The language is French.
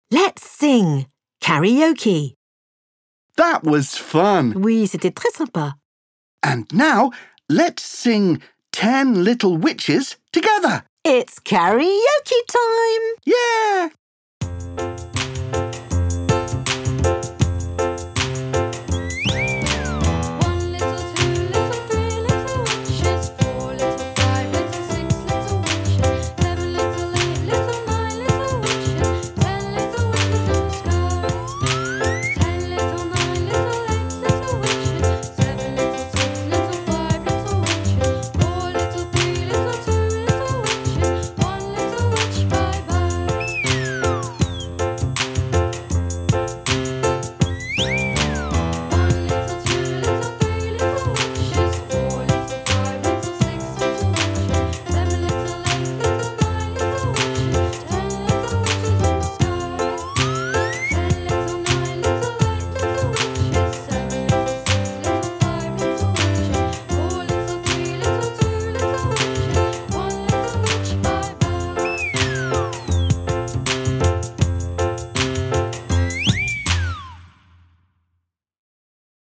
Let's sing karaoke. That was fun. Oui, c'était très sympa. And now, let's sing 10 Little Witches together. It's karaoke time! Yeah!